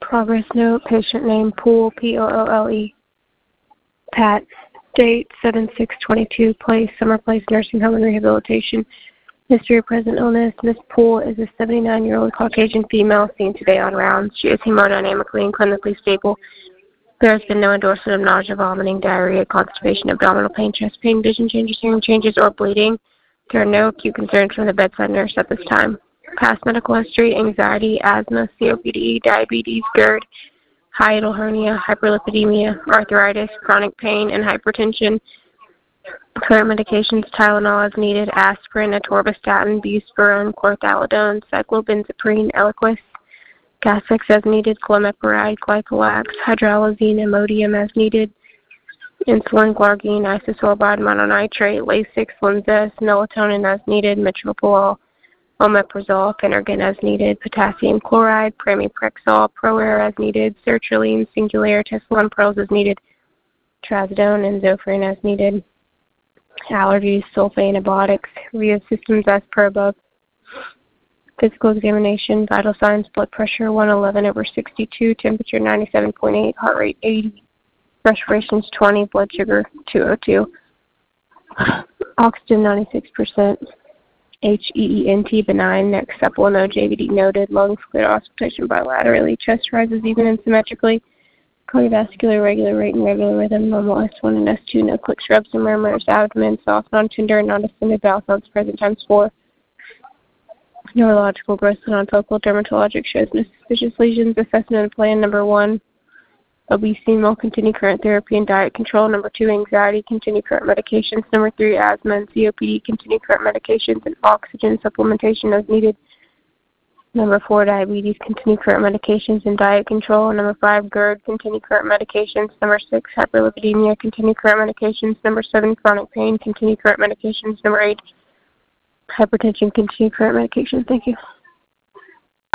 Progress note, patient name, Poole, P-O-O-L-E. Pat, date 7/6/22, place, Summer Place Nursing Home and Rehabilitation. History of present illness, Ms. Poole is a 79-year-old Caucasian female seen today on rounds. She is hemodynamically and clinically stable. There has been no endorsement of nausea, vomiting, diarrhea, constipation, abdominal pain, chest pain, vision changes, hearing changes, or bleeding. There are no acute concerns from the bedside nurse at this time. Past medical history, anxiety, asthma, COPD, diabetes, GERD, hiatal hernia, hyperlipidemia, arthritis, chronic pain, and hypertension. Current medications, Tylenol as needed, aspirin, atorvastatin, buspirone, chlorthalidone, cyclobenzaprine, Eliquis, Gas-X as needed, glimepiride, glycolax, hydralazine, Imodium as needed, insulin, glargine, isosorbide, mononitrate, Lasix, Linzess, melatonin as needed, metoprolol, omeprazole, Phenergan as needed, potassium chloride, pramipexole, ProAir as needed, sertraline, Singulair, Tessalon Pearls as needed, trazodone, and Zofran as needed. Allergies, sulfate antibiotics, Via systems as per above. Physical examination, vital signs, blood pressure 111/62, temperature 97.8, heart rate 80, respirations 20, blood sugar 202, oxygen 96%, HEENT benign, neck supple, no JVD noted, lungs clear, auscultation bilaterally, chest rises even and symmetrically, cardiovascular regular rate and regular rhythm, normal S1 and S2, no clicks, rubs, and murmurs, abdomen soft, non-tender, non-distended, bowel sounds present times 4. Neurological growth non-focal, dermatologic shows no suspicious lesions, assessment and plan number 1. Obesity will continue current therapy and diet control. Number 2, anxiety, continue current medications. Number 3, asthma and COPD, continue current medications and oxygen supplementation as needed. Number 4, diabetes, continue current medications and diet control. Number 5, GERD, continue current medications. Number 6, hyperlipidemia, continue current medications. Number 7, chronic pain, continue current medications. Number 8, hypertension, continue current medications. Thank you.